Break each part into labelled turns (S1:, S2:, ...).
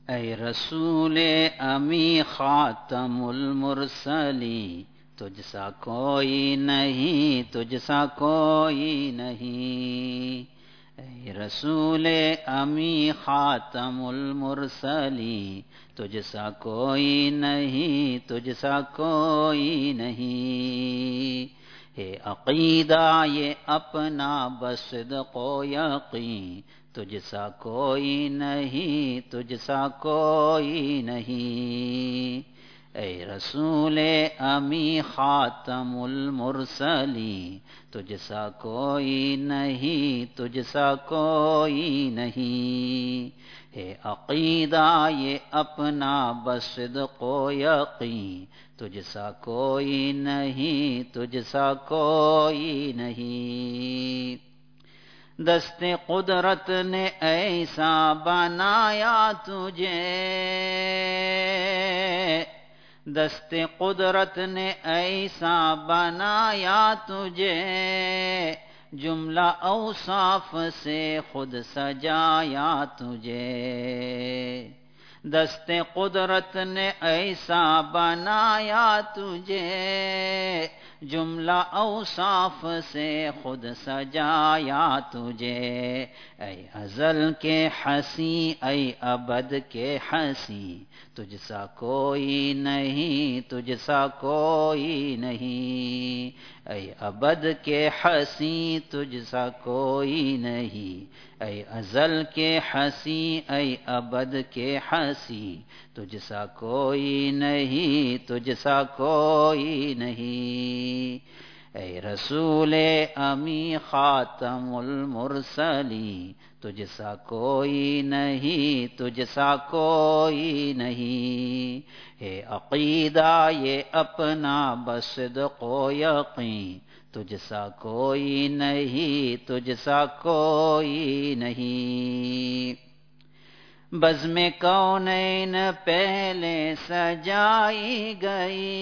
S1: اے رسول امی خاتم المرسلین، تجھ سا کوئی نہیں، تجھ سا کوئی نہیں۔ اے رسول امی خاتم المرسلین، تجھ سا کوئی نہیں، تجھ سا کوئی نہیں۔ ہے عقیدہ یہ اپنا بصدق و یقین، تجھ سا کوئی نہیں، تجھ سا کوئی نہیں۔ اے رسول امی خاتم المرسلین، تجھ سا کوئی نہیں، تجھ سا کوئی نہیں۔ ہے عقیدہ یہ اپنا بصدق و یقین، تجھ سا کوئی نہیں، تجھ سا کوئی نہیں۔ دست قدرت نے ایسا بنایا تجھے، دست قدرت نے ایسا بنایا تجھے، جملہ اوصاف سے خود سجایا تجھے۔ دست قدرت نے ایسا بنایا تجھے، جملہ اوصاف سے خود سجایا تجھے۔ اے ازل کے ہنسی، اے ابد کے ہنسی، تجھ سا کوئی نہیں، تجھ سا کوئی نہیں۔ اے ابد کے ہنسی، تجھ سا کوئی نہیں۔ اے ازل کے ہنسی، اے ابد کے ہنسی، تجھ سا کوئی نہیں، تجھ سا کوئی نہیں۔ اے رسول امی خاتم المرسلین، تجھ سا کوئی نہیں، تجھ سا کوئی نہیں۔ ہے عقیدہ یہ اپنا بصدق و یقین، تجھ سا کوئی نہیں، تجھ سا کوئی نہیں۔ بزم کونین پہلے سجائی گئی،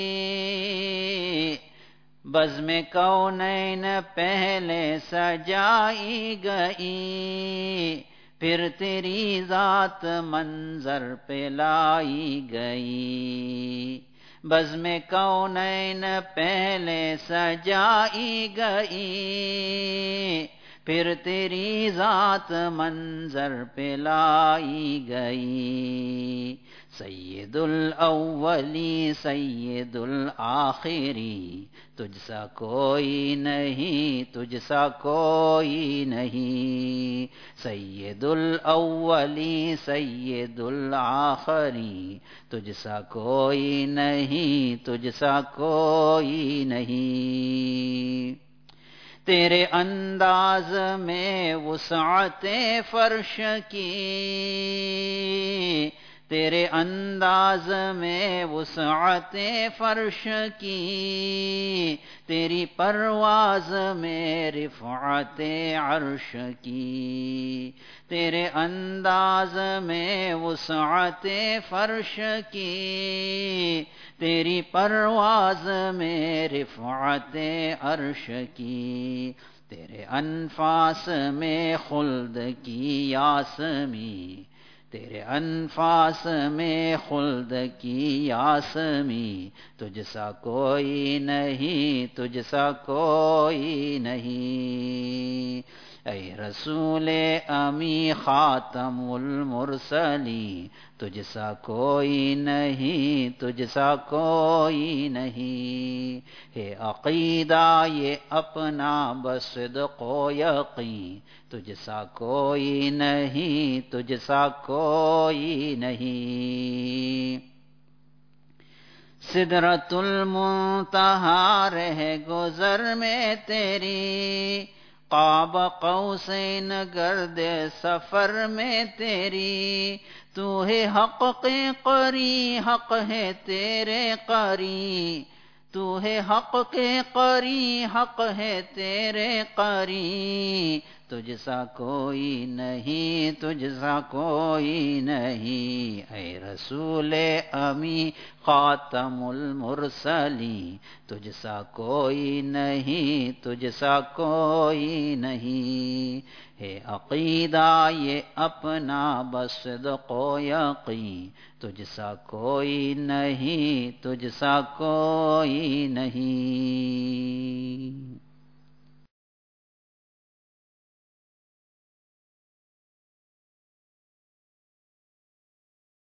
S1: بزم کونین پہلے سجائی گئی، پھر تیری ذات منظر پہ لائی گئی۔ بزم کونین پہلے سجائی گئی، پھر تیری ذات منظر پہ لائی گئی۔ سید الاولی سید الآخری، تجھ سا کوئی نہیں، تجھ سا کوئی نہیں۔ سید الاولی سید الآخری، تجھ سا کوئی نہیں، تجھ سا کوئی نہیں۔ تیرے انداز میں وسعت فرش کی، تیرے انداز میں وسعت فرش کی، تیری پرواز میں رفعت عرش کی۔ تیرے انداز میں وسعت فرش کی، تیری پرواز میں رفعت عرش کی۔ تیرے انفاس میں خلد کی یاسمی، تیرے انفاس میں خلد کی یاسمی، تجھ سا کوئی نہیں، تجھ سا کوئی نہیں۔ اے رسول امی خاتم المرسلین، تجھ سا کوئی نہیں، تجھ سا کوئی نہیں۔ ہے عقیدہ یہ اپنا بصدق و یقین، تجھ سا کوئی نہیں، تجھ سا کوئی نہیں۔ سدرۃ المنتہا رہ گزر میں تیری، قاب قوسین گرد سفر میں تیری، تو ہے حق کے قری، حق ہے تیرے قری، تو ہے حق کے قری، حق ہے تیرے قری، تجھ سا کوئی نہیں، تجھ سا کوئی نہیں، اے رسول امی خاتم المرسلین، تجھ سا کوئی نہیں، تجھ سا کوئی نہیں، ہے عقیدہ یہ اپنا بس صدق و یقین، تجھ سا کوئی نہیں، تجھ سا کوئی نہیں۔